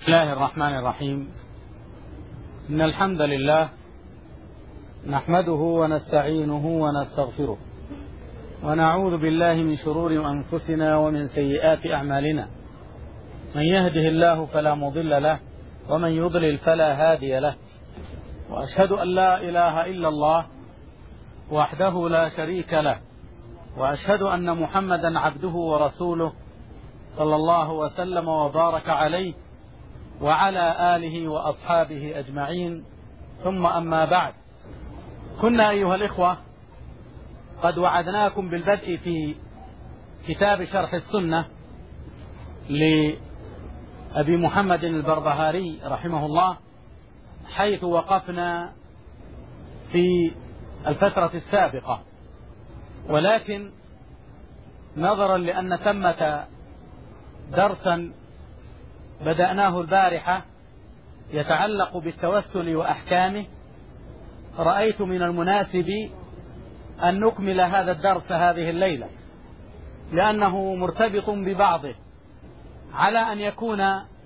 بسم الله الرحمن الرحيم. إن الحمد لله نحمده ونستعينه ونستغفره ونعوذ بالله من شرور أنفسنا ومن سيئات أعمالنا. من يهده الله فلا مضل له ومن يضلل فلا هادي له، وأشهد أن لا إله إلا الله وحده لا شريك له، وأشهد أن محمدا عبده ورسوله صلى الله وسلم وبارك عليه وعلى آله وأصحابه أجمعين، ثم أما بعد. كنا أيها الإخوة قد وعدناكم بالبدء في كتاب شرح السنة لأبي محمد البربهاري رحمه الله، حيث وقفنا في الفترة السابقة، ولكن نظرا لأن ثمة درسا بدأناه البارحة يتعلق بالتوسل وأحكامه، رأيت من المناسب أن نكمل هذا الدرس هذه الليلة، لأنه مرتبط ببعضه، على أن يكون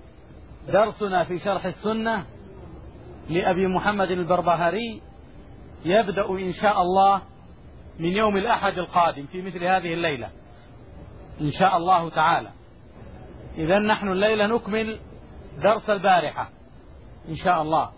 درسنا في شرح السنة لأبي محمد البربهاري يبدأ إن شاء الله من يوم الأحد القادم في مثل هذه الليلة إن شاء الله تعالى. إذن نحن الليلة نكمل درس البارحة إن شاء الله،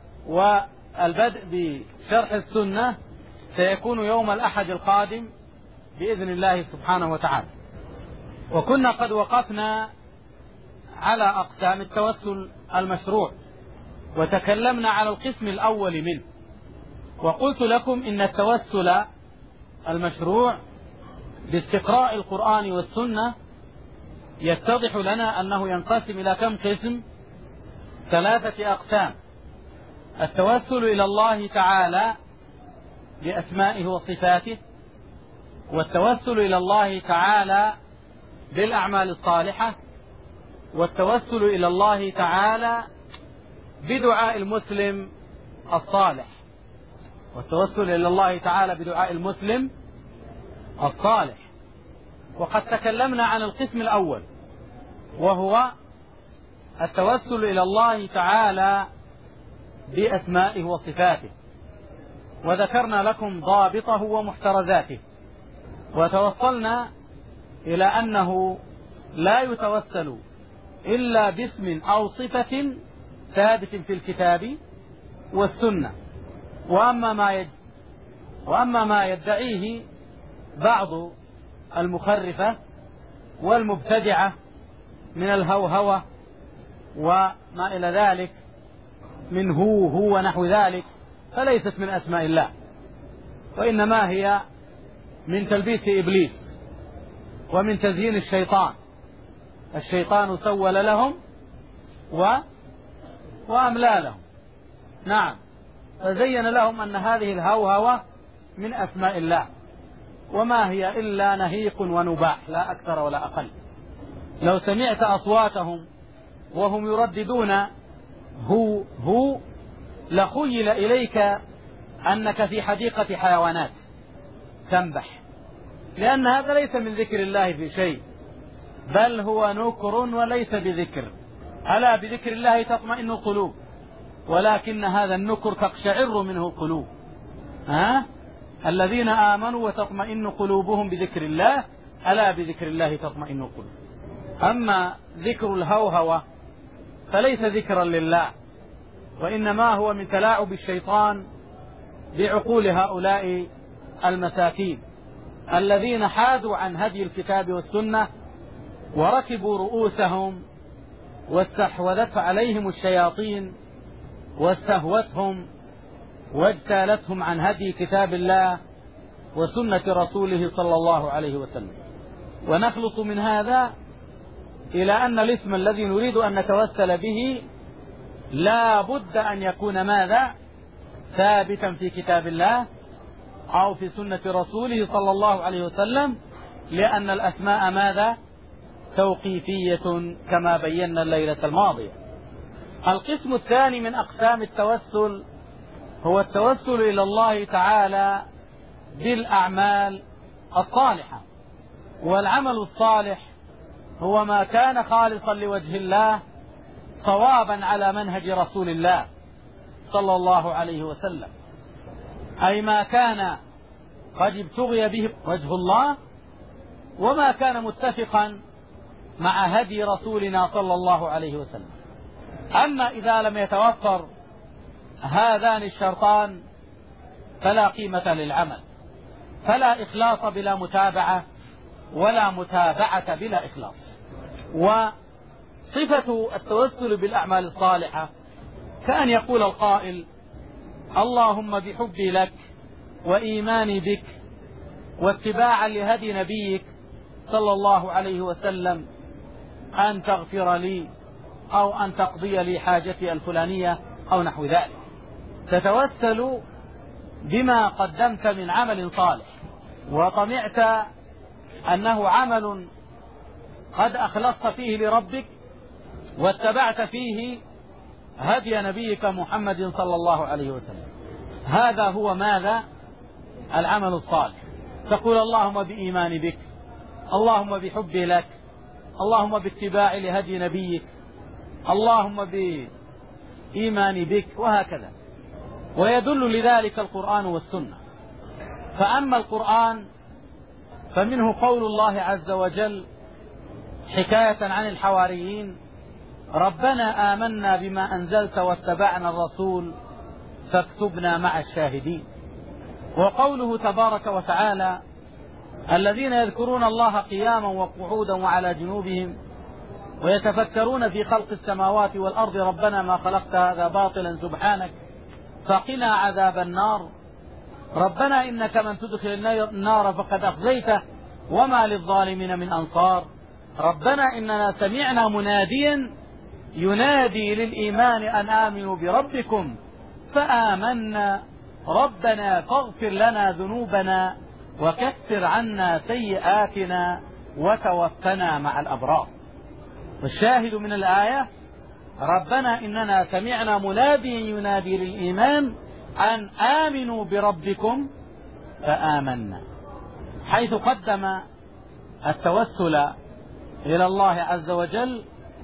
والبدء بشرح السنة سيكون يوم الأحد القادم بإذن الله سبحانه وتعالى. وكنا قد وقفنا على أقسام التوسل المشروع، وتكلمنا على القسم الأول منه، وقلت لكم إن التوسل المشروع باستقراء القرآن والسنة يتضح لنا أنه ينقسم إلى كم قسم؟ 3 أقسام: التوسل إلى الله تعالى بأسمائه وصفاته، والتوسل إلى الله تعالى بالأعمال الصالحة، والتوسل إلى الله تعالى بدعاء المسلم الصالح، والتوسل إلى الله تعالى بدعاء المسلم الصالح. وقد تكلمنا عن القسم الأول، وهو التوسل إلى الله تعالى بأسمائه وصفاته، وذكرنا لكم ضابطه ومحترزاته، وتوصلنا إلى أنه لا يتوسل إلا باسم أو صفة ثابت في الكتاب والسنة. وأما ما يدعيه بعض المخرفة والمبتدعة من الهوهوة وما إلى ذلك من هو ونحو ذلك، فليست من أسماء الله، وإنما هي من تلبيس إبليس ومن تزيين الشيطان. الشيطان سول لهم وأملى لهم، نعم، فزين لهم أن هذه الهوهوة من أسماء الله، وما هي إلا نهيق ونباح، لا أكثر ولا أقل. لو سمعت أصواتهم وهم يرددون هو لخيل إليك أنك في حديقة حيوانات تنبح، لأن هذا ليس من ذكر الله في شيء، بل هو نكر وليس بذكر. ألا بذكر الله تطمئن القلوب، ولكن هذا النكر تقشعر منه القلوب. الذين آمنوا وتطمئن قلوبهم بذكر الله، ألا بذكر الله تطمئن القلوب. أما ذكر الهوهوة فليس ذكرا لله، وإنما هو من تلاعب الشيطان بعقول هؤلاء المساكين الذين حادوا عن هدي الكتاب والسنة وركبوا رؤوسهم، واستحوذت عليهم الشياطين واستهوتهم واجتالتهم عن هدي كتاب الله وسنة رسوله صلى الله عليه وسلم. ونخلص من هذا إلى أن الاسم الذي نريد أن نتوسل به لا بد أن يكون ماذا؟ ثابتا في كتاب الله أو في سنة رسوله صلى الله عليه وسلم، لأن الأسماء ماذا؟ توقيفية كما بينا الليلة الماضية. القسم الثاني من أقسام التوسل هو التوسل إلى الله تعالى بالأعمال الصالحة. والعمل الصالح هو ما كان خالصا لوجه الله صوابا على منهج رسول الله صلى الله عليه وسلم، أي ما كان قد ابتغي به وجه الله وما كان متفقا مع هدي رسولنا صلى الله عليه وسلم. أما إذا لم يتوفر هذان الشرطان فلا قيمة للعمل، فلا إخلاص بلا متابعة ولا متابعة بلا إخلاص. وصفة التوسل بالأعمال الصالحة كأن يقول القائل: اللهم بحبي لك وإيماني بك واتباعا لهدي نبيك صلى الله عليه وسلم أن تغفر لي أو أن تقضي لي حاجتي الفلانية أو نحو ذلك. تتوسل بما قدمت من عمل صالح وطمعت أنه عمل قد أخلصت فيه لربك واتبعت فيه هدي نبيك محمد صلى الله عليه وسلم. هذا هو ماذا؟ العمل الصالح. تقول: اللهم بإيماني بك، اللهم بحبي لك، اللهم باتباع لهدي نبيك، اللهم بإيماني بك، وهكذا. ويدل لذلك القرآن والسنة. فأما القرآن فمنه قول الله عز وجل حكاية عن الحواريين: ربنا آمنا بما أنزلت واتبعنا الرسول فاكتبنا مع الشاهدين. وقوله تبارك وتعالى: الذين يذكرون الله قياما وقعودا وعلى جنوبهم ويتفكرون في خلق السماوات والأرض ربنا ما خلقت هذا باطلا سبحانك فقنا عذاب النار ربنا إنك من تدخل النار فقد أخزيته وما للظالمين من أنصار ربنا إننا سمعنا مناديا ينادي للإيمان أن آمنوا بربكم فآمنا ربنا فاغفر لنا ذنوبنا وكفر عنا سيئاتنا وتوفنا مع الأبرار. والشاهد من الآية: ربنا إننا سمعنا مناديا ينادي للإيمان أن آمنوا بربكم فآمنا، حيث قدم التوسل إلى الله عز وجل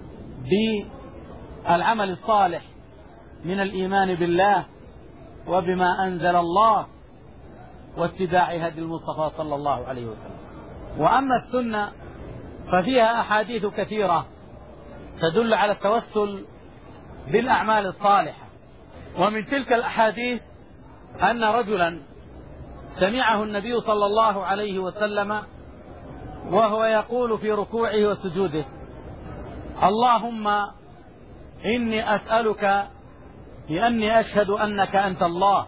بالعمل الصالح من الإيمان بالله وبما أنزل الله واتباع هدي المصطفى صلى الله عليه وسلم. وأما السنة ففيها أحاديث كثيرة تدل على التوسل بالأعمال الصالحة. ومن تلك الأحاديث أن رجلا سمعه النبي صلى الله عليه وسلم وهو يقول في ركوعه وسجوده: اللهم إني أسألك بأني أشهد أنك أنت الله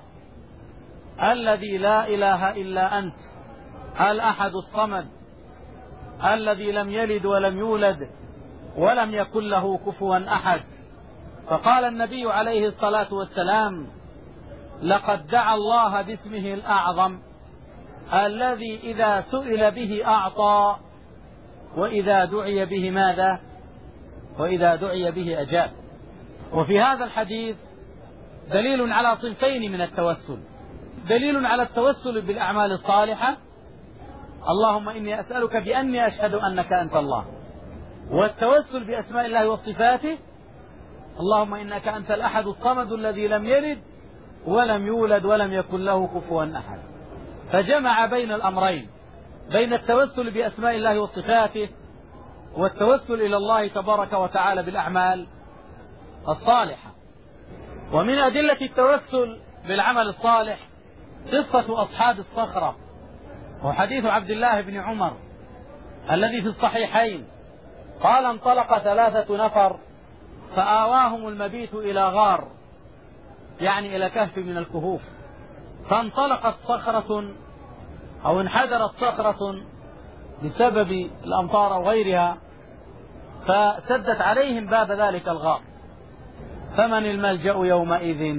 الذي لا إله إلا أنت الأحد الصمد الذي لم يلد ولم يولد ولم يكن له كفوا أحد. فقال النبي عليه الصلاة والسلام: لقد دعا الله باسمه الأعظم الذي إذا سئل به أعطى وإذا دعي به ماذا؟ وإذا دعي به أجاب. وفي هذا الحديث دليل على صنفين من التوسل: دليل على التوسل بالأعمال الصالحة: اللهم إني أسألك بأني أشهد أنك أنت الله، والتوسل بأسماء الله وصفاته: اللهم إنك أنت الأحد الصمد الذي لم يلد ولم يولد ولم يكن له كفوا أحد. فجمع بين الأمرين، بين التوسل بأسماء الله وصفاته والتوسل إلى الله تبارك وتعالى بالأعمال الصالحة. ومن أدلة التوسل بالعمل الصالح قصة أصحاب الصخرة، وحديث عبد الله بن عمر الذي في الصحيحين قال: انطلق 3 نفر فآواهم المبيت إلى غار، يعني إلى كهف من الكهوف، فانطلقت صخرة أو انحدرت صخرة بسبب الأمطار أو غيرها فسدت عليهم باب ذلك الغار، فمن الملجأ يومئذ؟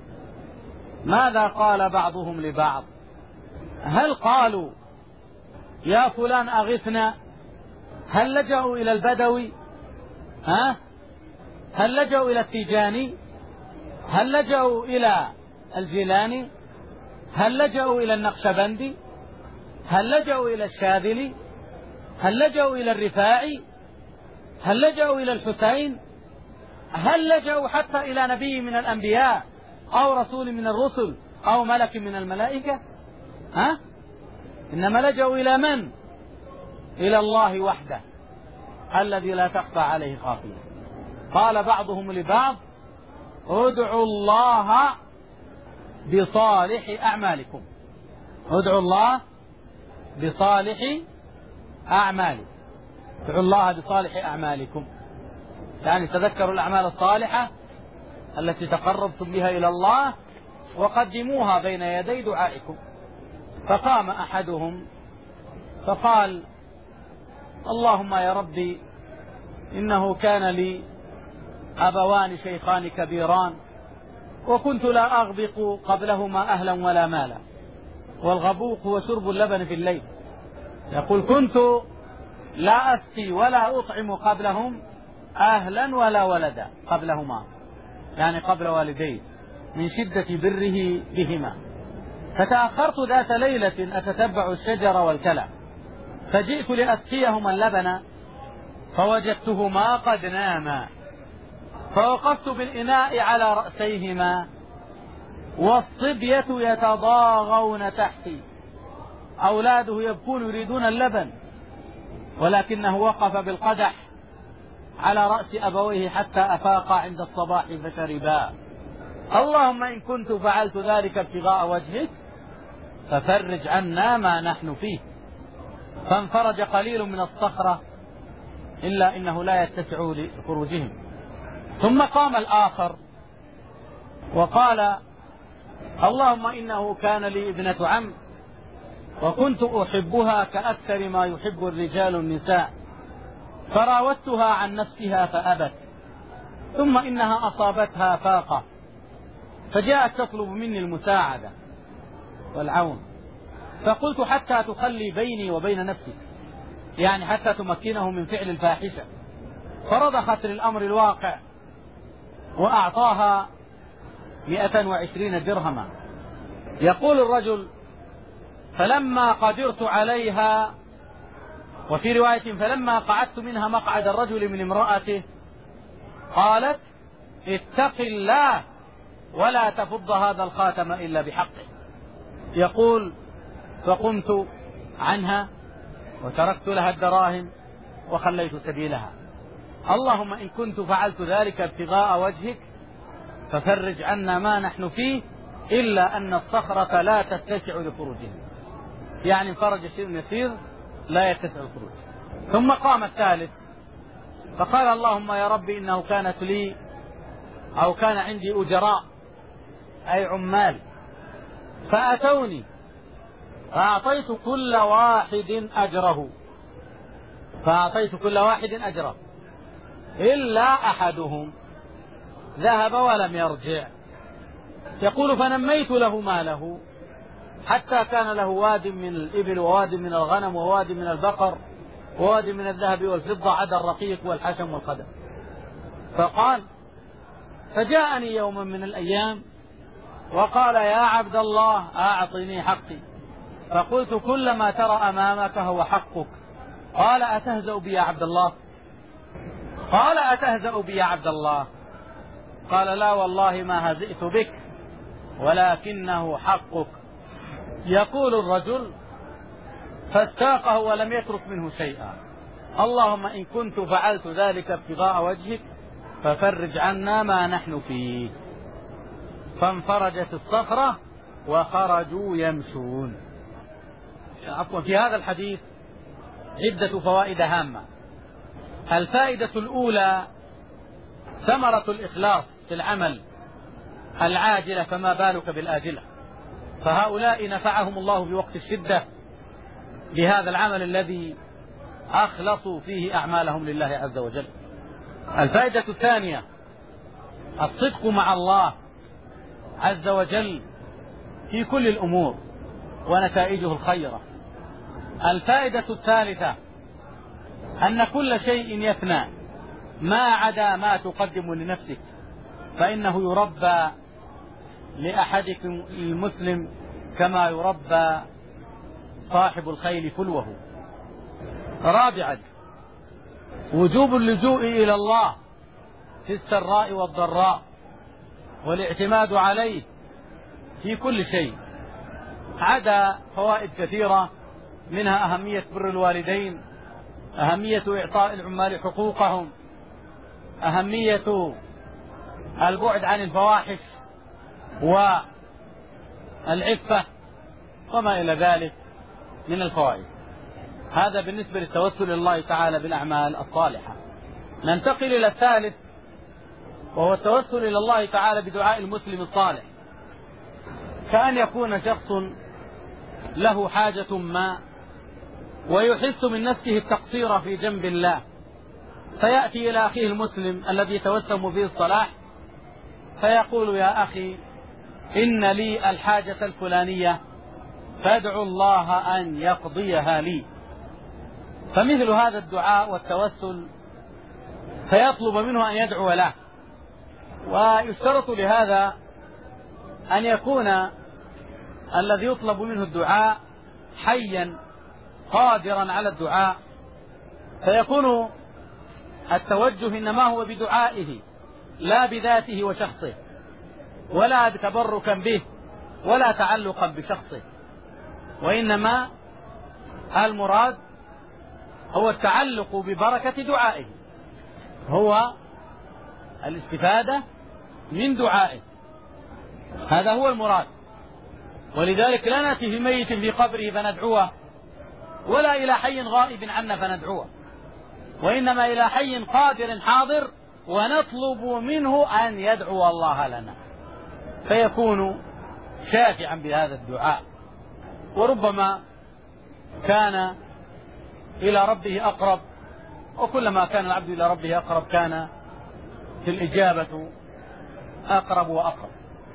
ماذا قال بعضهم لبعض؟ هل قالوا يا فلان أغثنا؟ هل لجأوا إلى البدوي؟ هل لجأوا إلى التيجاني؟ هل لجأوا إلى الجيلاني؟ هل لجأوا إلى النقشبندي؟ هل لجأوا إلى الشاذلي؟ هل لجأوا إلى الرفاعي؟ هل لجأوا إلى الحسين؟ هل لجأوا حتى إلى نبي من الأنبياء أو رسول من الرسل أو ملك من الملائكة؟ إنما لجأوا إلى من؟ إلى الله وحده الذي لا تخفى عليه خافية. قال بعضهم لبعض: ادعوا الله بصالح أعمالكم، ادعوا الله بصالح أعمالكم، ادعوا الله بصالح أعمالكم، يعني تذكروا الأعمال الصالحة التي تقربتم بها إلى الله وقدموها بين يدي دعائكم. فقام أحدهم فقال: اللهم يا ربي، إنه كان لي أبوان شيخان كبيران، وكنت لا أغبق قبلهما أهلا ولا مالا، والغبوق هو شرب اللبن في الليل. يقول: كنت لا أسقي ولا أطعم قبلهم أهلا ولا ولدا، قبلهما يعني قبل والديه، من شدة بره بهما. فتأخرت ذات ليلة أتتبع الشجر والكلى، فجئت لأسقيهما اللبن فوجدتهما قد ناما، فوقفت بالإناء على رأسيهما والصبية يتضاغون تحتي، أولاده يبكون يريدون اللبن، ولكنه وقف بالقدح على رأس أبويه حتى أفاقا عند الصباح فشربا. اللهم إن كنت فعلت ذلك ابتغاء وجهك ففرج عنا ما نحن فيه. فانفرج قليل من الصخرة إلا إنه لا يتسع لخروجهم. ثم قام الآخر وقال: اللهم إنه كان لي ابنة عم، وكنت أحبها كأكثر ما يحب الرجال النساء، فراودتها عن نفسها فأبت، ثم إنها أصابتها فاقة فجاءت تطلب مني المساعدة والعون، فقلت: حتى تخلي بيني وبين نفسي، يعني حتى تمكنه من فعل الفاحشة. فرضخت للأمر الواقع وأعطاها 120 درهما. يقول الرجل: فلما قدرت عليها، وفي رواية فلما قعدت منها مقعد الرجل من امرأته، قالت: اتق الله ولا تفض هذا الخاتم إلا بحقه. يقول: فقمت عنها وتركت لها الدراهم وخليت سبيلها. اللهم إن كنت فعلت ذلك ابتغاء وجهك ففرج عنا ما نحن فيه، إلا أن الصخرة لا تتسع لخروجه، يعني انفرج شيء يسير لا يتسع الخروج. ثم قام الثالث فقال: اللهم يا ربي، إنه كانت لي أو كان عندي أجراء أي عمال، فأتوني فأعطيت كل واحد أجره، إلا أحدهم ذهب ولم يرجع. يقول: فنميت له ماله حتى كان له واد من الإبل وواد من الغنم وواد من البقر وواد من الذهب والفضة عدا الرقيق والحشم والخدم. فقال: فجاءني يوما من الأيام وقال: يا عبد الله أعطني حقي. فقلت: كل ما ترى أمامك هو حقك. قال: أتهزأ بي يا عبد الله؟ قال: لا والله ما هزئت بك، ولكنه حقك. يقول الرجل: فاستاقه ولم يترك منه شيئا. اللهم إن كنت فعلت ذلك ابتغاء وجهك ففرج عنا ما نحن فيه. فانفرجت الصخرة وخرجوا يمشون. في هذا الحديث عدة فوائد هامة. الفائدة الأولى: ثمرة الإخلاص في العمل العاجلة، فما بالك بالآجلة. فهؤلاء نفعهم الله بوقت الشدة بهذا العمل الذي أخلصوا فيه أعمالهم لله عز وجل. الفائدة الثانية: الصدق مع الله عز وجل في كل الأمور ونتائجه الخيرة. الفائدة الثالثة: أن كل شيء يفنى ما عدا ما تقدم لنفسك، فإنه يربى لأحدكم المسلم كما يربى صاحب الخيل فلوه. رابعا: وجوب اللجوء إلى الله في السراء والضراء، والاعتماد عليه في كل شيء، عدا فوائد كثيرة، منها أهمية بر الوالدين، أهمية إعطاء العمال حقوقهم، أهمية البعد عن الفواحش والعفة وما إلى ذلك من الفوائد. هذا بالنسبة للتوسل إلى الله تعالى بالأعمال الصالحة. ننتقل إلى الثالث، وهو التوسل إلى الله تعالى بدعاء المسلم الصالح، كأن يكون شخص له حاجة ما ويحس من نفسه التقصير في جنب الله، فيأتي إلى أخيه المسلم الذي يتوسم فيه الصلاح فيقول: يا أخي إن لي الحاجة الفلانية فادعو الله أن يقضيها لي. فمثل هذا الدعاء والتوسل فيطلب منه أن يدعو له، ويشترط لهذا أن يكون الذي يطلب منه الدعاء حيا قادرا على الدعاء، فيكون التوجه إنما هو بدعائه لا بذاته وشخصه، ولا تبركا به ولا تعلقا بشخصه، وإنما المراد هو التعلق ببركة دعائه، هو الاستفادة من دعائه، هذا هو المراد. ولذلك لا نأتي في ميت في قبره فندعوه، ولا إلى حي غائب عنا فندعوه، وإنما إلى حي قادر حاضر ونطلب منه أن يدعو الله لنا، فيكون شافعا بهذا الدعاء. وربما كان إلى ربه أقرب، وكلما كان العبد إلى ربه أقرب كان في الإجابة أقرب وأقرب.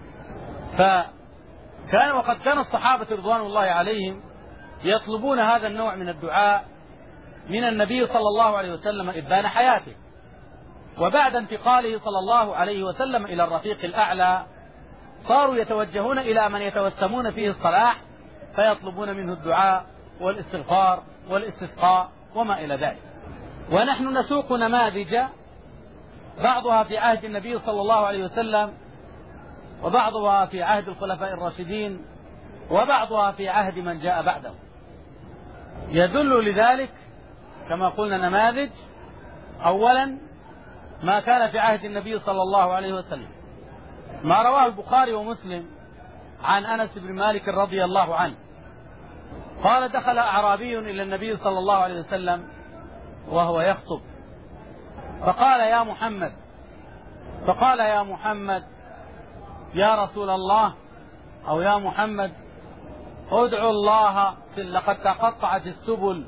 وقد كان الصحابة رضوان الله عليهم يطلبون هذا النوع من الدعاء من النبي صلى الله عليه وسلم إبان حياته، وبعد انتقاله صلى الله عليه وسلم إلى الرفيق الأعلى صاروا يتوجهون إلى من يتوسمون فيه الصلاح فيطلبون منه الدعاء والاستغفار والاستسقاء وما إلى ذلك. ونحن نسوق نماذج، بعضها في عهد النبي صلى الله عليه وسلم، وبعضها في عهد الخلفاء الراشدين، وبعضها في عهد من جاء بعده، يدل لذلك كما قلنا نماذج. أولا ما كان في عهد النبي صلى الله عليه وسلم، ما رواه البخاري ومسلم عن أنس بن مالك رضي الله عنه قال: دخل أعرابي إلى النبي صلى الله عليه وسلم وهو يخطب فقال: يا محمد يا رسول الله، أو يا محمد ادعو الله، لقد تقطعت السبل،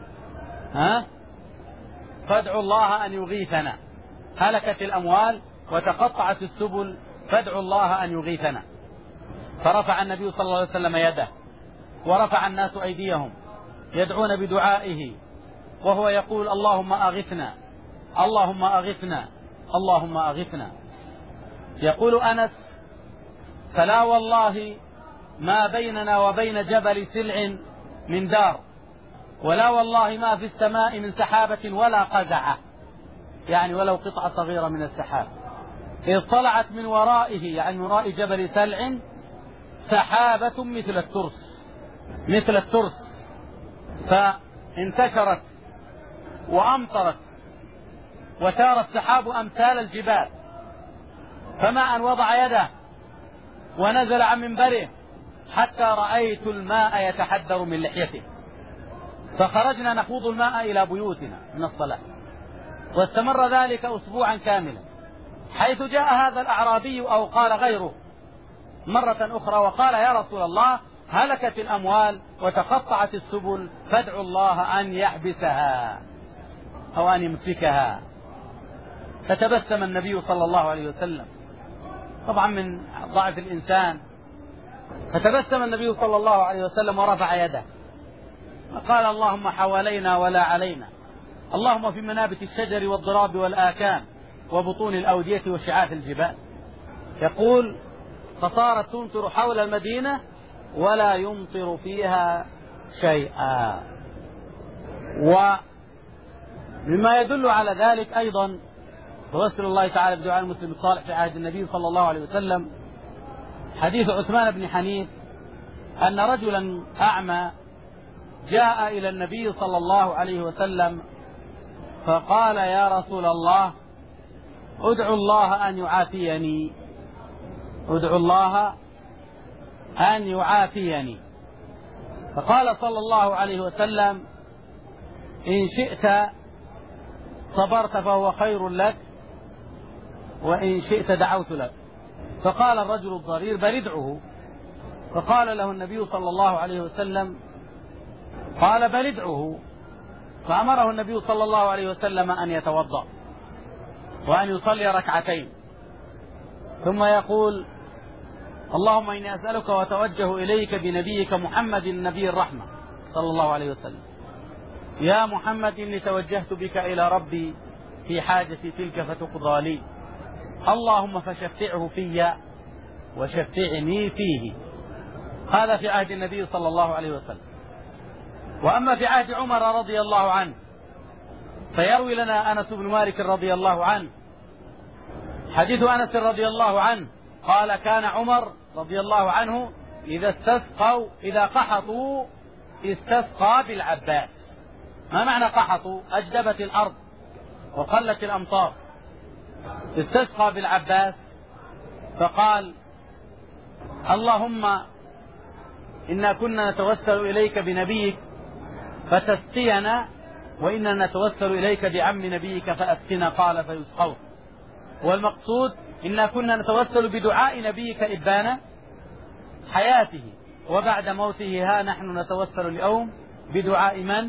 فادعوا الله أن يغيثنا، هلكت الأموال وتقطعت السبل فادعوا الله أن يغيثنا. فرفع النبي صلى الله عليه وسلم يده، ورفع الناس أيديهم يدعون بدعائه، وهو يقول: اللهم أغثنا، اللهم أغثنا، اللهم أغثنا. يقول أنس: فلا والله ما بيننا وبين جبل سلع من دار، ولا والله ما في السماء من سحابة ولا قزعة، يعني ولو قطعة صغيرة من السحاب، إذ طلعت من ورائه، يعني من وراء جبل سلع، سحابة مثل الترس فانتشرت وأمطرت وسار السحاب أمثال الجبال، فما أن وضع يده ونزل عن منبره حتى رأيت الماء يتحدر من لحيته، فخرجنا نخوض الماء إلى بيوتنا من الصلاة، واستمر ذلك أسبوعا كاملا، حيث جاء هذا الأعرابي أو قال غيره مرة أخرى وقال: يا رسول الله، هلكت الأموال وتقطعت السبل فادعوا الله أن يحبسها أو أن يمسكها. فتبسم النبي صلى الله عليه وسلم، طبعا من ضعف الإنسان، فتبسم النبي صلى الله عليه وسلم ورفع يده وقال: اللهم حوالينا ولا علينا، اللهم في منابت الشجر والضراب والآكام وبطون الأودية وشعاف الجبال. يقول: فصارت تمطر حول المدينة ولا يمطر فيها شيئا. ومما يدل على ذلك أيضا توسل الله تعالى بدعاء المسلم الصالح في عهد النبي صلى الله عليه وسلم حديث عثمان بن حنيف أن رجلا أعمى جاء إلى النبي صلى الله عليه وسلم فقال: يا رسول الله، ادعو الله أن يعافيني، ادعو الله أن يعافيني. فقال صلى الله عليه وسلم: إن شئت صبرت فهو خير لك، وإن شئت دعوت لك. فقال الرجل الضرير: بل ادعه. فقال له النبي صلى الله عليه وسلم: قال: بل ادعه. فأمره النبي صلى الله عليه وسلم أن يتوضأ وأن يصلي ركعتين، ثم يقول: اللهم إني أسألك وأتوجه إليك بنبيك محمد النبي الرحمة صلى الله عليه وسلم، يا محمد إني توجهت بك إلى ربي في حاجتي تلك فتقضى لي، اللهم فشفعه في وشفعني فيه. هذا في عهد النبي صلى الله عليه وسلم. وأما في عهد عمر رضي الله عنه فيروي لنا أنس بن مالك رضي الله عنه حديث أنس رضي الله عنه قال: كان عمر رضي الله عنه إذا قحطوا استسقى بالعباس. ما معنى قحطوا؟ أجدبت الأرض وقلت الأمطار، استسقى بالعباس فقال: اللهم إنا كنا نتوسل إليك بنبيك فتسقينا، وإنا نتوسل إليك بعم نبيك فأسقنا. قال: فيسقون. والمقصود إنا كنا نتوسل بدعاء نبيك إبان حياته، وبعد موته ها نحن نتوسل اليوم بدعاء من؟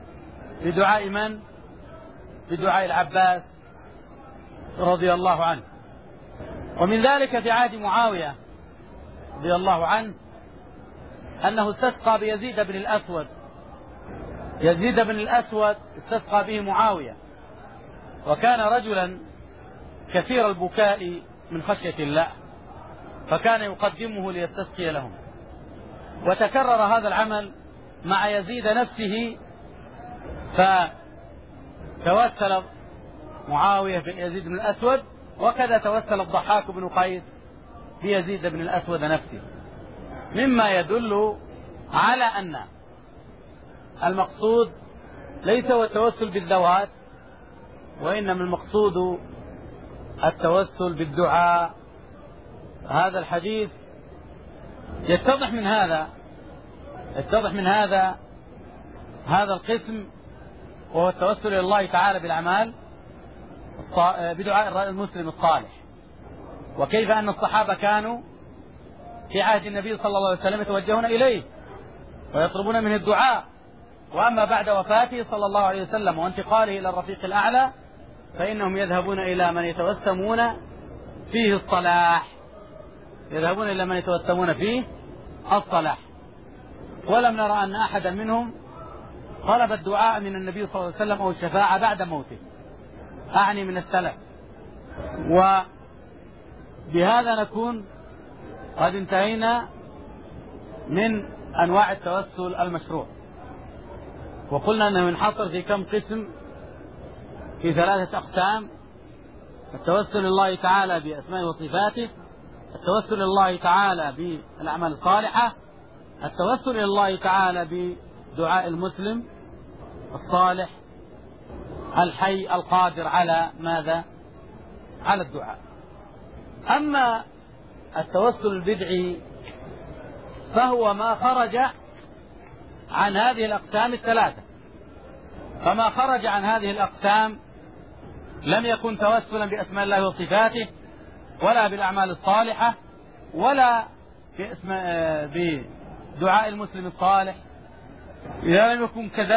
بدعاء العباس رضي الله عنه. ومن ذلك في عهد معاوية رضي الله عنه أنه استسقى بيزيد بن الأسود. يزيد بن الأسود استسقى به معاوية، وكان رجلا كثير البكاء من خشية الله، فكان يقدمه ليستسقي لهم. وتكرر هذا العمل مع يزيد نفسه، فتوسل معاوية بيزيد بن الأسود، وكذا توسل الضحاك بن قيس بيزيد بن الأسود نفسه، مما يدل على أن المقصود ليس هو التوسل بالذوات، وإنما المقصود التوسل بالدعاء. هذا الحديث يتضح من هذا هذا القسم، وهو التوسل إلى الله تعالى بالأعمال بدعاء المسلم الصالح، وكيف أن الصحابة كانوا في عهد النبي صلى الله عليه وسلم يتوجهون إليه ويطلبون منه الدعاء، وأما بعد وفاته صلى الله عليه وسلم وانتقاله إلى الرفيق الأعلى فإنهم يذهبون إلى من يتوسمون فيه الصلاح، يذهبون إلى من يتوسمون فيه الصلاح. ولم نرى أن أحدا منهم طلب الدعاء من النبي صلى الله عليه وسلم أو الشفاعة بعد موته، أعني من السلف. وبهذا نكون قد انتهينا من أنواع التوسل المشروع، وقلنا أنه ينحصر في كم قسم؟ في 3 أقسام: التوسل لله تعالى بأسمائه وصفاته، التوسل لله تعالى بالأعمال الصالحة، التوسل إلى الله تعالى بدعاء المسلم الصالح الحي القادر على ماذا؟ على الدعاء. أما التوسل البدعي فهو ما خرج عن هذه الأقسام ال3، فما خرج عن هذه الأقسام لم يكن توسلا بأسماء الله وصفاته، ولا بالأعمال الصالحة، ولا بدعاء المسلم الصالح. إذا لم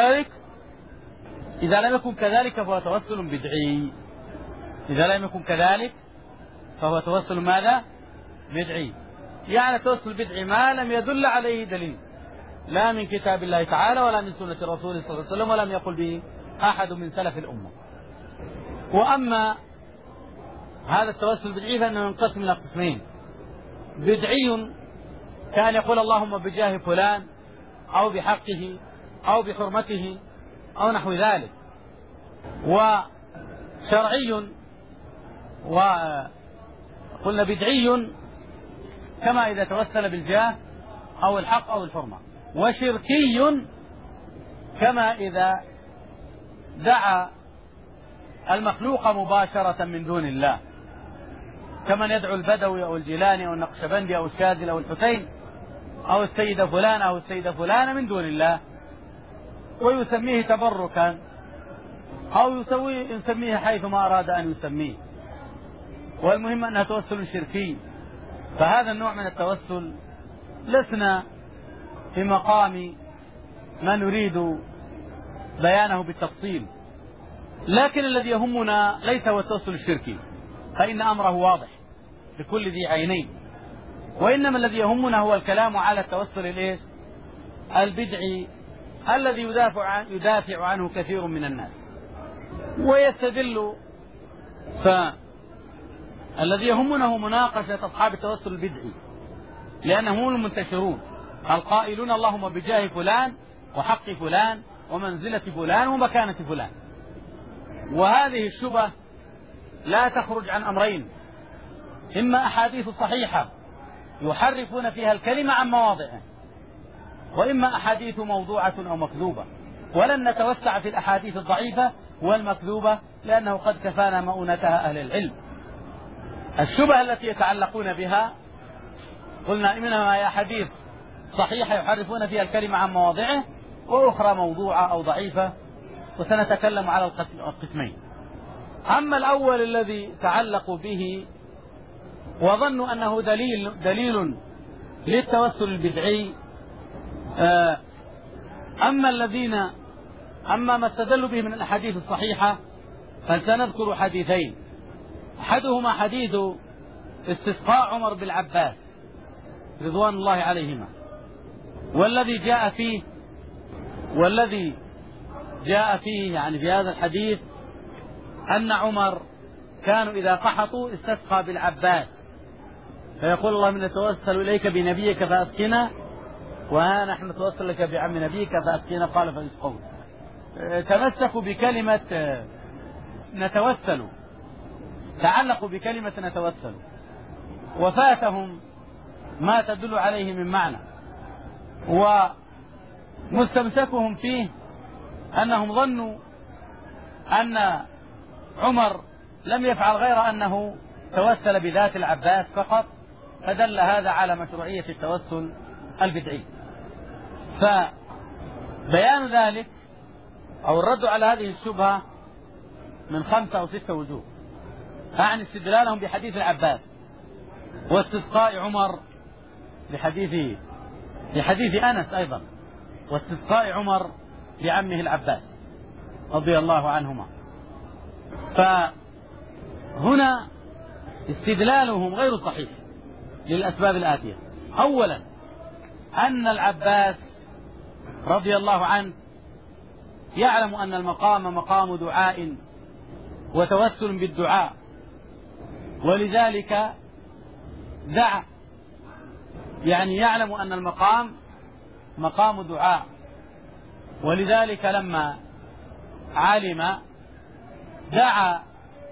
يكن كذلك فهو توسل بدعي. إذا لم يكن كذلك فهو توسل ماذا؟ بدعي. يعني توسل بدعي ما لم يدل عليه دليل، لا من كتاب الله تعالى ولا من سنة رسوله صلى الله عليه وسلم، ولم يقل به أحد من سلف الأمة. وأما هذا التوسل البدعي فإنه ينقسم إلى قسمين: بدعي كان يقول اللهم بجاه فلان أو بحقه أو بحرمته أو نحو ذلك، وشرعي وقلنا بدعي كما إذا توسل بالجاه أو الحق أو الحرمة، وشركي كما إذا دعا المخلوق مباشرة من دون الله، كمن يدعو البدوي أو الجيلاني أو النقشبندي أو الشاذلي أو الحسين أو السيدة فلان أو السيدة فلان من دون الله، ويسميه تبركا أو يسميه حيثما أراد أن يسميه، والمهم أنها توسل شركي. فهذا النوع من التوسل لسنا في مقام ما نريد بيانه بالتفصيل، لكن الذي يهمنا ليس هو التوسل الشركي فإن أمره واضح لكل ذي عينين، وإنما الذي يهمنا هو الكلام على التوسل البدعي الذي يدافع عنه كثير من الناس ويستدل. فالذي يهمنا هو مناقشة أصحاب التوسل البدعي، لأنهم هم المنتشرون القائلون اللهم بجاه فلان وحق فلان ومنزلة فلان ومكانة فلان. وهذه الشبهة لا تخرج عن أمرين: إما أحاديث صحيحة يحرفون فيها الكلمة عن مواضعه، وإما أحاديث موضوعة أو مكذوبة، ولن نتوسع في الأحاديث الضعيفة والمكذوبة لأنه قد كفانا مؤونتها أهل العلم. الشبهة التي يتعلقون بها قلنا منها هي أحاديث صحيحة يحرفون فيها الكلمة عن مواضعه، وأخرى موضوعة أو ضعيفة، وسنتكلم على القسمين. أما الأول الذي تعلقوا به وظنوا أنه دليل للتوسل البدعي، أما ما استدلوا به من الأحاديث الصحيحة فسنذكر حديثين: أحدهما حديث استسقاء عمر بالعباس رضوان الله عليهما، والذي جاء فيه يعني في هذا الحديث أن عمر كانوا إذا قحطوا استسقى بالعباس، فيقول الله من نتوسل إليك بنبيك فأسقنا، وها نحن نتوسل لك بعم نبيك فأسقنا، قال فيسقون. تمسكوا بكلمة نتوسل، تعلقوا بكلمة نتوسل، وفاتهم ما تدل عليه من معنى، ومستمسكهم فيه أنهم ظنوا أن عمر لم يفعل غير أنه توسل بذات العباس فقط، فدل هذا على مشروعية التوسل البدعي. فبيان ذلك أو الرد على هذه الشبهة من 5 أو 6 وجوه، أعني استدلالهم بحديث العباس واستسقاء عمر بحديث أنس أيضا، واستسقاء عمر بعمه العباس رضي الله عنهما. فهنا استدلالهم غير صحيح للأسباب الآتية: أولا أن العباس رضي الله عنه يعلم أن المقام مقام دعاء وتوسل بالدعاء، ولذلك دعا، يعني يعلم أن المقام مقام دعاء، ولذلك لما علم دعا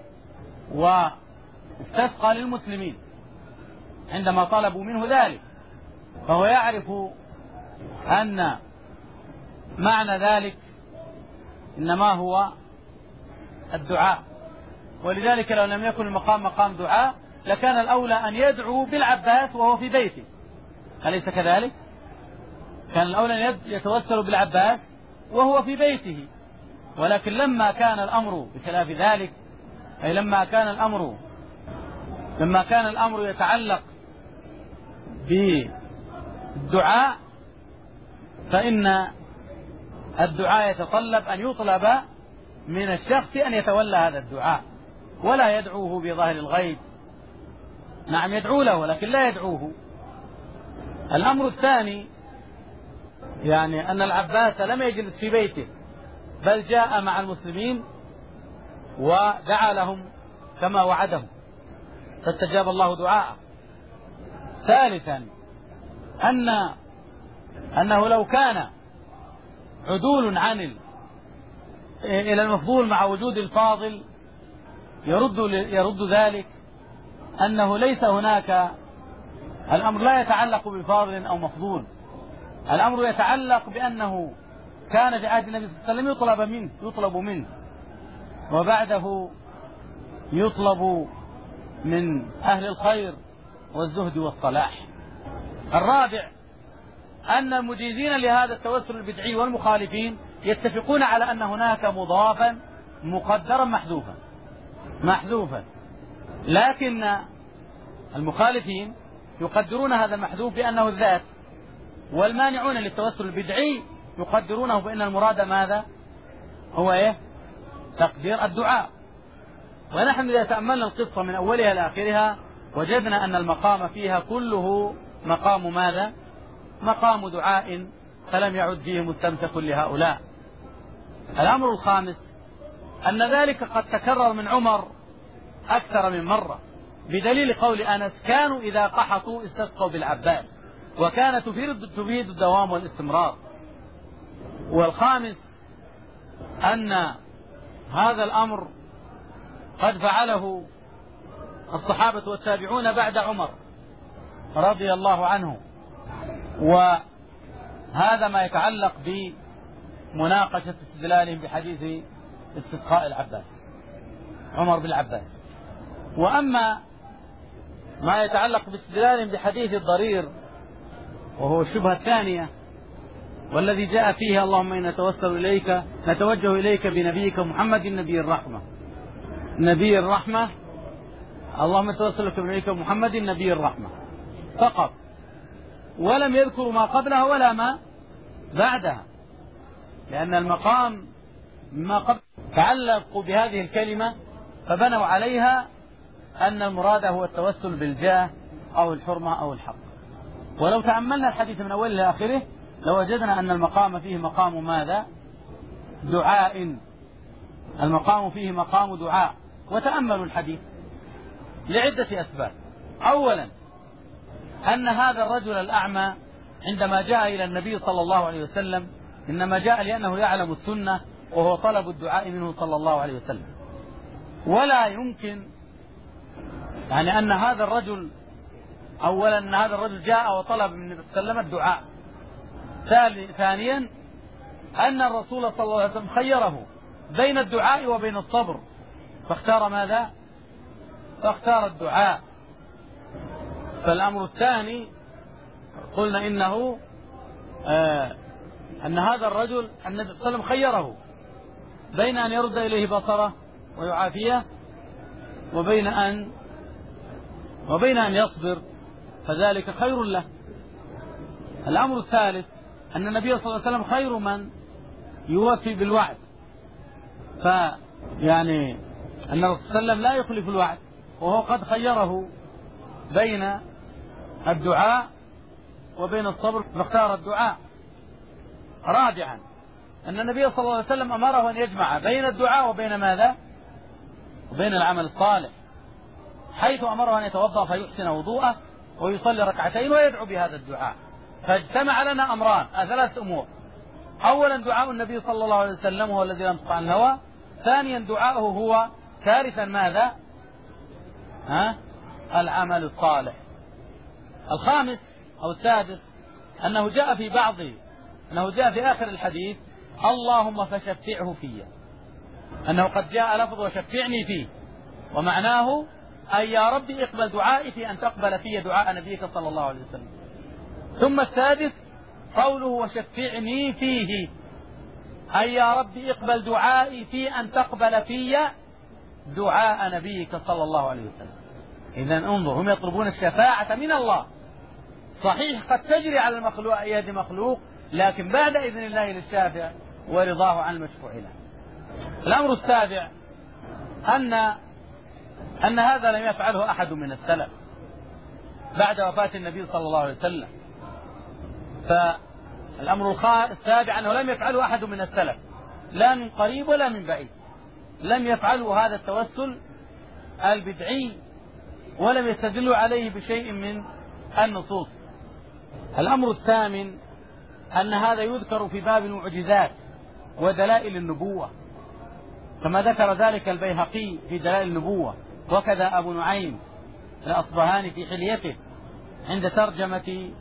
واستسقى للمسلمين عندما طلبوا منه ذلك، فهو يعرف أن معنى ذلك إنما هو الدعاء، ولذلك لو لم يكن المقام مقام دعاء لكان الأولى أن يدعو بالعباس وهو في بيته، أليس كذلك؟ كان الأولى أن يتوسل بالعباس وهو في بيته، ولكن لما كان الأمر بخلاف ذلك، أي لما كان الأمر يتعلق بالدعاء، فإن الدعاء يتطلب أن يطلب من الشخص أن يتولى هذا الدعاء ولا يدعوه بظاهر الغيب. نعم يدعو له ولكن لا يدعوه. الأمر الثاني يعني أن العباس لم يجلس في بيته، بل جاء مع المسلمين ودعا لهم كما وعدهم فاستجاب الله دعاءه. ثالثا أنه لو كان عدول عن إلى المفضول مع وجود الفاضل يرد ذلك أنه ليس هناك، الأمر لا يتعلق بفاضل أو مفضول، الأمر يتعلق بأنه كان في عهد النبي صلى الله عليه وسلم يطلب منه وبعده يطلب من أهل الخير والزهد والصلاح. الرابع أن المجيزين لهذا التوسل البدعي والمخالفين يتفقون على أن هناك مضافا مقدرا محذوفا، لكن المخالفين يقدرون هذا المحذوف بأنه الذات، والمانعون للتوسل البدعي يقدرونه بأن المراد ماذا؟ هو تقدير الدعاء. ونحن إذا تأملنا القصة من أولها لآخرها وجدنا أن المقام فيها كله مقام ماذا؟ مقام دعاء، فلم يعد فيه مستمسك لهؤلاء. الأمر الخامس أن ذلك قد تكرر من عمر أكثر من مرة، بدليل قول أنس: كانوا إذا قحطوا استسقوا بالعباس، وكانت تفيد الدوام والاستمرار. والخامس أن هذا الأمر قد فعله الصحابة والتابعون بعد عمر رضي الله عنه، وهذا ما يتعلق بمناقشة استدلالهم بحديث استسقاء العباس، عمر بالعباس. وأما ما يتعلق باستدلالهم بحديث الضرير وهو الشبهة الثانية، والذي جاء فيه: اللهم إنا نتوجه إليك بنبيك محمد نبي الرحمة، اللهم نتوسل لك بنبيك محمد نبي الرحمة فقط، ولم يذكروا ما قبلها ولا ما بعدها، لأن المقام ما قبل تعلقوا بهذه الكلمة فبنوا عليها أن المراد هو التوسل بالجاه أو الحرمة أو الحق. ولو تأملنا الحديث من أوله لآخره لوجدنا أن المقام فيه مقام ماذا؟ دعاء، المقام فيه مقام دعاء. وتأملوا الحديث لعدة أسباب. أولا أن هذا الرجل الأعمى عندما جاء إلى النبي صلى الله عليه وسلم إنما جاء لأنه يعلم السنة، وهو طلب الدعاء منه صلى الله عليه وسلم. ولا يمكن يعني أن هذا الرجل، أولا أن هذا الرجل جاء وطلب من النبي صلى الله عليه وسلم الدعاء. ثانيا أن الرسول صلى الله عليه وسلم خيره بين الدعاء وبين الصبر، فاختار ماذا؟ فاختار الدعاء. فالأمر الثاني قلنا إنه أن هذا الرجل النبي صلى الله عليه وسلم خيره بين أن يرد إليه بصره ويعافيه وبين أن يصبر، فذلك خير له. الأمر الثالث أن النبي صلى الله عليه وسلم خير من يوفي بالوعد، فيعني أن الرسول صلى الله عليه وسلم لا يخلف الوعد، وهو قد خيره بين الدعاء وبين الصبر فاختار الدعاء. رابعا أن النبي صلى الله عليه وسلم أمره أن يجمع بين الدعاء وبين ماذا؟ وبين العمل الصالح، حيث أمره أن يتوضأ فيحسن وضوءه ويصلي ركعتين ويدعو بهذا الدعاء. فاجتمع لنا أمران، ثلاث أمور: أولا دعاء النبي صلى الله عليه وسلم هو الذي لم ينطق عن الهوى، ثانيا دعاءه هو، ثالثا ماذا؟ العمل الصالح. الخامس أو السادس أنه جاء في آخر الحديث: اللهم فشفعه فيه، أنه قد جاء لفظ وشفعني فيه، ومعناه أي يا رب اقبل دعائي في أن تقبل في دعاء نبيك صلى الله عليه وسلم. ثم السادس قوله وشفعني فيه، أي يا رب اقبل دعائي في أن تقبل في دعاء نبيك صلى الله عليه وسلم. إذن انظر، هم يطلبون الشفاعة من الله، صحيح قد تجري على المخلوق يد مخلوق، لكن بعد إذن الله للشافع ورضاه عن المشفوع له. الأمر السابع أن هذا لم يفعله أحد من السلف بعد وفاة النبي صلى الله عليه وسلم. فالأمر السابع أنه لم يفعله أحد من السلف، لا من قريب ولا من بعيد، لم يفعلوا هذا التوسل البدعي ولم يستدلوا عليه بشيء من النصوص. الأمر الثامن أن هذا يذكر في باب المعجزات ودلائل النبوة، كما ذكر ذلك البيهقي في دلائل النبوة، وكذا أبو نعيم الأصبهاني في حليته عند ترجمة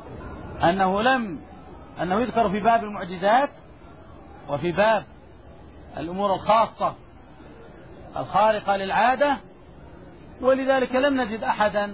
أنه يذكر في باب المعجزات وفي باب الأمور الخاصة الخارقة للعادة، ولذلك لم نجد أحدا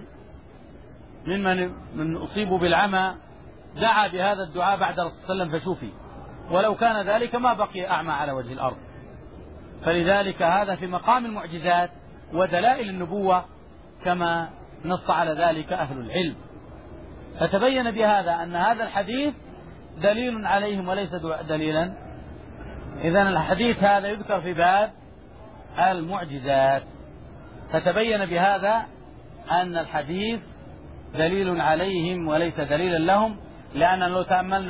من أصيبوا بالعمى دعا بهذا الدعاء بعد الرسول صلى الله عليه وسلم فشوفي، ولو كان ذلك ما بقي أعمى على وجه الأرض. فلذلك هذا في مقام المعجزات ودلائل النبوة كما نص على ذلك أهل العلم. فتبين بهذا أن هذا الحديث دليل عليهم وليس دليلا. إذن الحديث هذا يذكر في باب المعجزات، فتبين بهذا أن الحديث دليل عليهم وليس دليلا لهم، لأن لو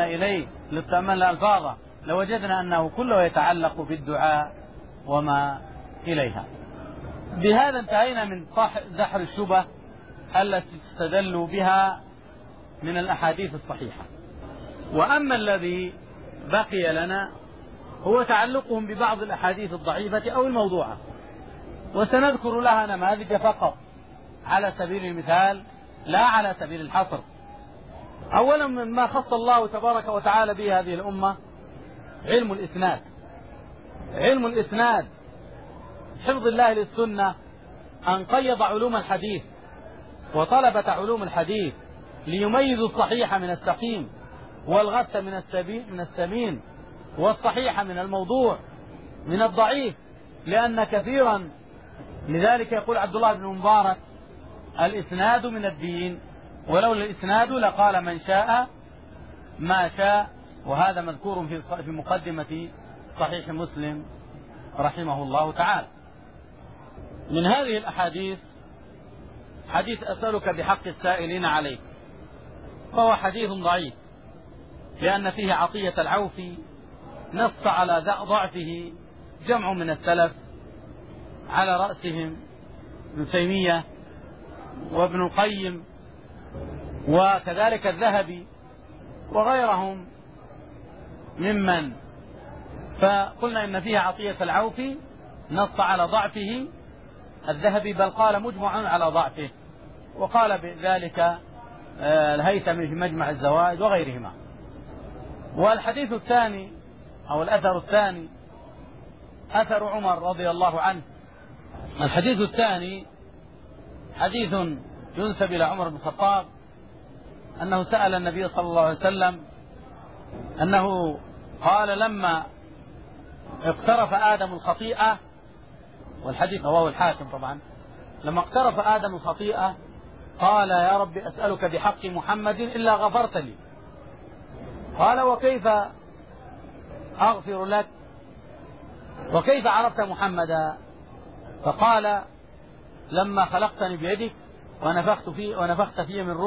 تأملنا ألفاظه لوجدنا أنه كله يتعلق بالدعاء وما إليها. بهذا انتهينا من دحر الشبه التي استدلوا بها من الأحاديث الصحيحة. وأما الذي بقي لنا هو تعلقهم ببعض الأحاديث الضعيفة أو الموضوعة، وسنذكر لها نماذج فقط على سبيل المثال لا على سبيل الحصر. أولا مما خص الله تبارك وتعالى به هذه الأمة علم الإسناد. علم الإسناد حفظ الله للسنة أن قيض علوم الحديث وطلبة علوم الحديث ليميزوا الصحيح من السقيم والغث من السمين والصحيح من الموضوع من الضعيف، لأن كثيرا لذلك يقول عبد الله بن مبارك الإسناد من الدين، ولولا الإسناد لقال من شاء ما شاء. وهذا مذكور في مقدمة صحيح مسلم رحمه الله تعالى. من هذه الأحاديث حديث أسألك بحق السائلين عليك، فهو حديث ضعيف لأن فيه عطية العوفي نص على ضعفه جمع من السلف على رأسهم ابن تيمية وابن القيم وكذلك الذهبي وغيرهم ممن، فقلنا إن فيه عطية العوفي نص على ضعفه الذهبي، بل قال مجمع على ضعفه، وقال بذلك الهيثمي في مجمع الزوائد وغيرهما. والحديث الثاني أو الأثر الثاني أثر عمر رضي الله عنه. الحديث الثاني حديث ينسب إلى عمر بن الخطاب أنه سأل النبي صلى الله عليه وسلم أنه قال لما اقترف آدم الخطيئة، والحديث رواه الحاكم طبعا، لما اقترف آدم الخطيئة قال يا رب أسألك بحق محمد إلا غفرت لي. قال وكيف أغفر لك وكيف عرفت محمدا؟ فقال لما خلقتني بيدك ونفخت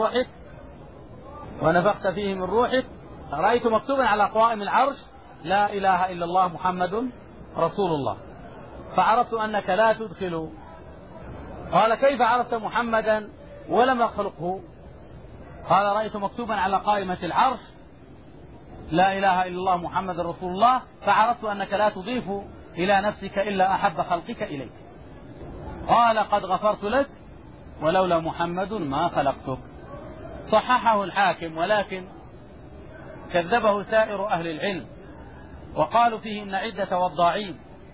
فيه من روحك رأيت مكتوبا على قوائم العرش لا إله إلا الله محمد رسول الله، فعرفت أنك لا تدخل. قال كيف عرفت محمدا ولم أخلقه؟ قال رأيت مكتوبا على قائمة العرش لا إله إلا الله محمد رسول الله، فعرفت أنك لا تضيف إلى نفسك إلا أحب خلقك إليك. قال قد غفرت لك ولولا محمد ما خلقتك. صححه الحاكم، ولكن كذبه سائر أهل العلم وقالوا فيه إن عدة وضاعين،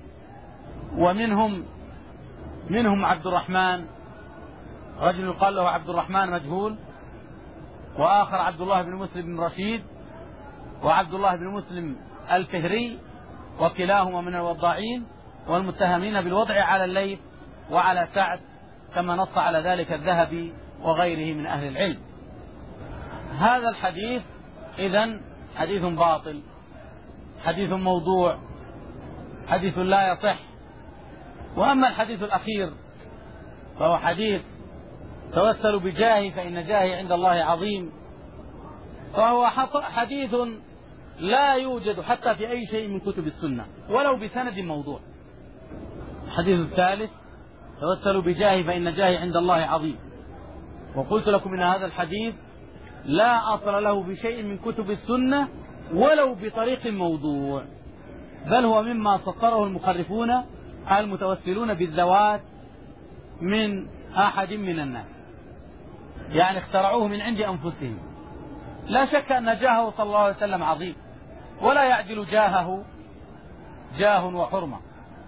ومنهم عبد الرحمن، رجل قال له عبد الرحمن مجهول، وآخر عبد الله بن مسلم بن رشيد، وعبد الله بن مسلم الفهري، وكلاهما من الوضاعين والمتهمين بالوضع على الليث وعلى سعد، كما نص على ذلك الذهبي وغيره من أهل العلم. هذا الحديث إذن حديث باطل، حديث موضوع، حديث لا يصح. وأما الحديث الأخير فهو حديث توسلوا بجاهي فإن جاهي عند الله عظيم، فهو حديث لا يوجد حتى في أي شيء من كتب السنة ولو بسند موضوع. الحديث الثالث توسلوا بجاهي فإن جاهي عند الله عظيم، وقلت لكم إن هذا الحديث لا أصل له بشيء من كتب السنة ولو بطريق موضوع، بل هو مما سطره المخرفون المتوسلون بالذوات من أحد من الناس، يعني اخترعوه من عند أنفسهم. لا شك أن جاهه صلى الله عليه وسلم عظيم، ولا يعدل جاهه جاه وحرمة،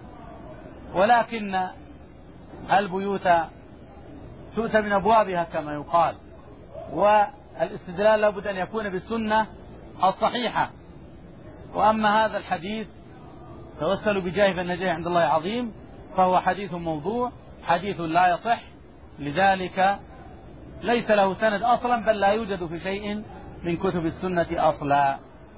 ولكن البيوت تؤتى من أبوابها كما يقال، والاستدلال لابد أن يكون بالسنة الصحيحة. وأما هذا الحديث توسلوا بجاه فالنجاة عند الله عظيم، فهو حديث موضوع، حديث لا يصح، لذلك ليس له سند أصلا، بل لا يوجد في شيء من كتب السنة أصلا.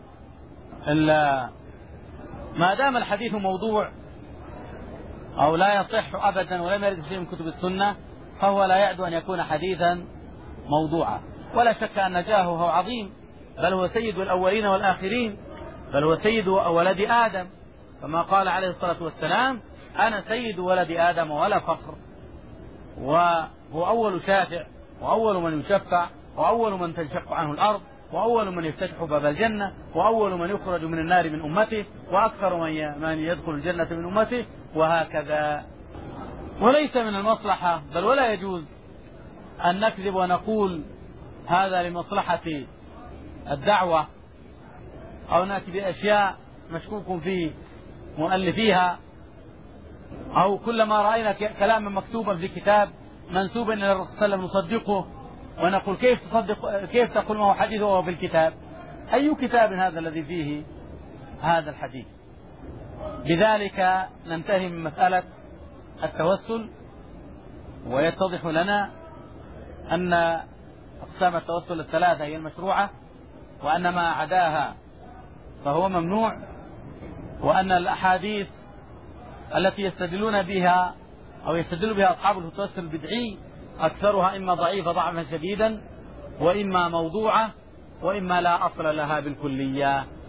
ما دام الحديث موضوع أو لا يصح أبدا ولم يرد شيء من كتب السنة، فهو لا يعد أن يكون حديثا موضوعا. ولا شك أن جاهه عظيم، بل هو سيد الأولين والآخرين، بل هو سيد ولد آدم، كما قال عليه الصلاة والسلام: أنا سيد ولد آدم ولا فخر. وهو أول شافع، وأول من يشفع، وأول من تنشق عنه الأرض، وأول من يفتتح باب الجنة، وأول من يخرج من النار من أمته، وأكثر من يدخل الجنة من أمته، وهكذا. وليس من المصلحة، بل ولا يجوز أن نكذب ونقول هذا لمصلحة الدعوة، أو نأتي بأشياء مشكوك في مؤلفيها، أو كلما رأينا كلاما مكتوبا في كتاب منسوبا إلى الرسول صلى الله عليه وسلم نصدقه ونقول كيف تقول ما هو حديث وهو في الكتاب؟ أي كتاب هذا الذي فيه هذا الحديث؟ بذلك ننتهي من مسألة التوسل، ويتضح لنا أن أقسام التوسل الثلاثة هي المشروعة، وأن ما عداها فهو ممنوع، وأن الأحاديث التي يستدلون بها أو يستدل بها أصحاب التوسل البدعي أكثرها إما ضعيفة ضعفا شديدا، وإما موضوعة، وإما لا أصل لها بالكلية.